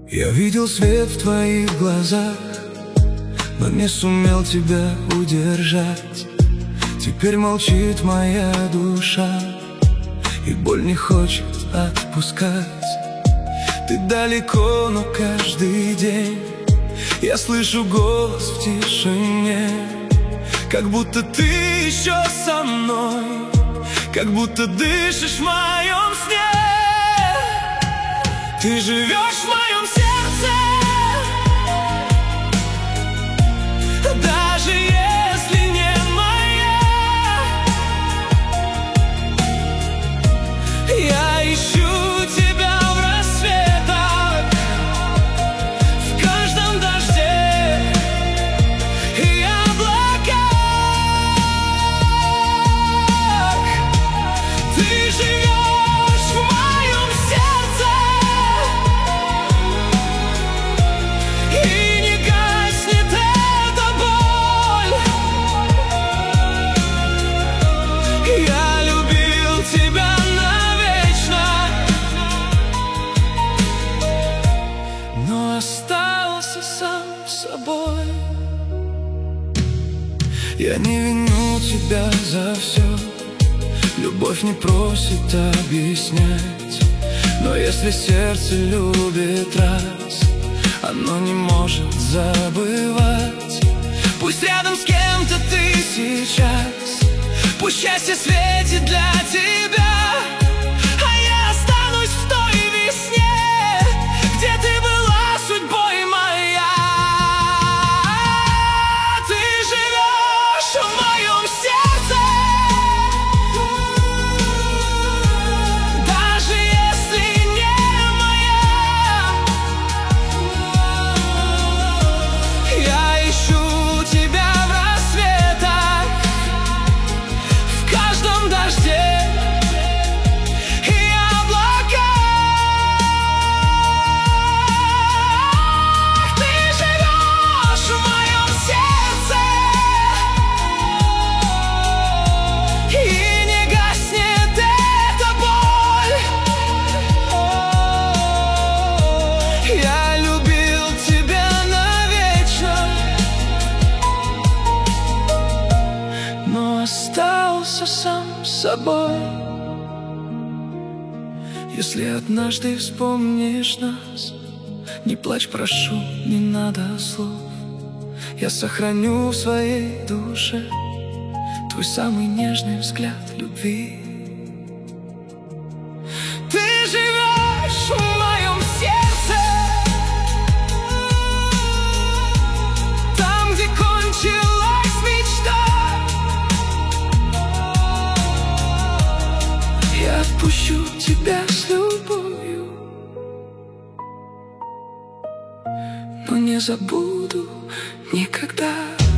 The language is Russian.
Я видел свет в твоих глазах, но не сумел тебя удержать. Теперь молчит моя душа, и боль не хочет отпускать. Ты далеко, но каждый день я слышу голос в тишине, как будто ты еще со мной, как будто дышишь в моем сне. Ты живешь в моем сердце, даже если не моя. Я ищу тебя в рассветах, в каждом дожде и облаках. Ты живешь в моем сердце, и не гаснет эта боль. Я любил тебя навечно, но остался сам собой. Я не виню тебя за все, любовь не просит объяснять. Но если сердце любит раз, оно не может забывать. Пусть рядом с кем-то ты сейчас, пусть счастье светит для тебя, а я останусь в той весне, где ты была судьбой моя. Ты живешь в моем сердце, даже если не моя. Я ищу тебя в рассветах, в каждом дожде и облаках. Ты живешь в моем сердце, и не гаснет эта боль. Я любил тебя навечно, но остался сам собой. Если однажды вспомнишь нас, не плачь, прошу, не надо слов. Я сохраню в своей душе твой самый нежный взгляд любви. Ты живешь в моем сердце, там, где кончилась мечта. Я отпущу тебя с любовью, но не забуду никогда.